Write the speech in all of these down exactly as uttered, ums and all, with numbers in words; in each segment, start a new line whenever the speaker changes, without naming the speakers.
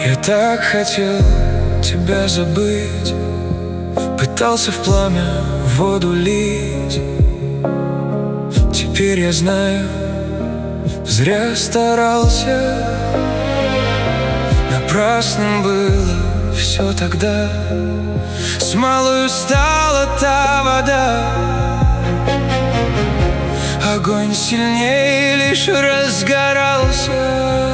Я так хотел тебя забыть, пытался в пламя воду лить. Теперь я знаю, зря старался. Напрасным было все тогда, смолою стала та вода. Огонь сильнее лишь разгорался.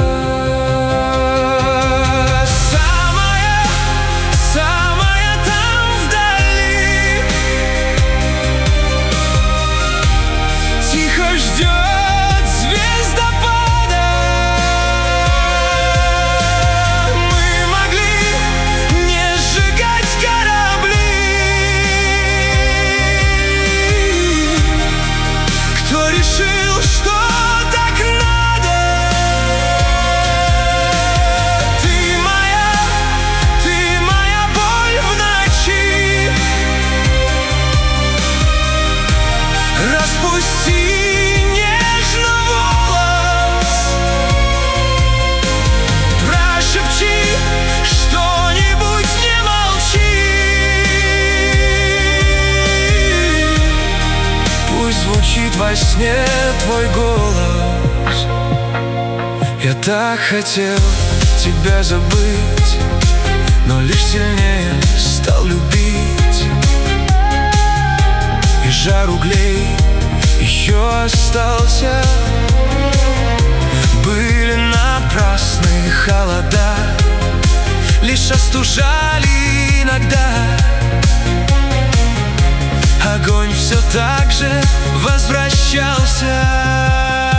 Звучит во сне твой голос. Я так хотел тебя забыть, но лишь сильнее стал любить. И жар углей еще остался. Были напрасные холода, лишь остужали иногда. Огонь все так же возвращался.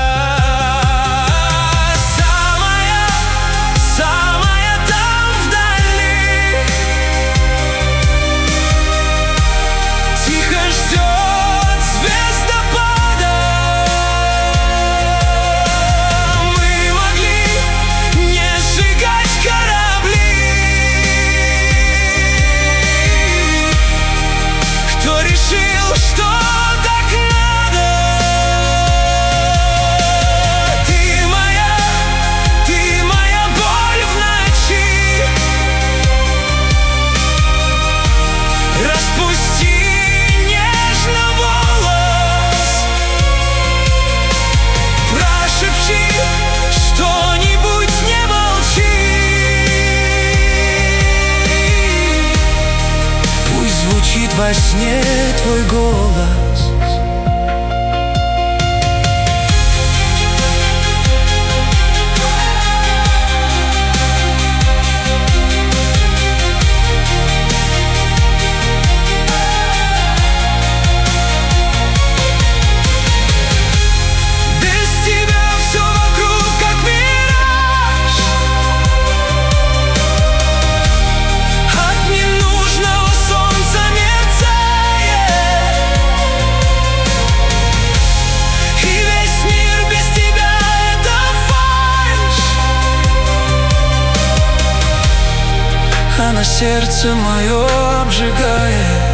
Во сне твой голос. А на сердце мое обжигает.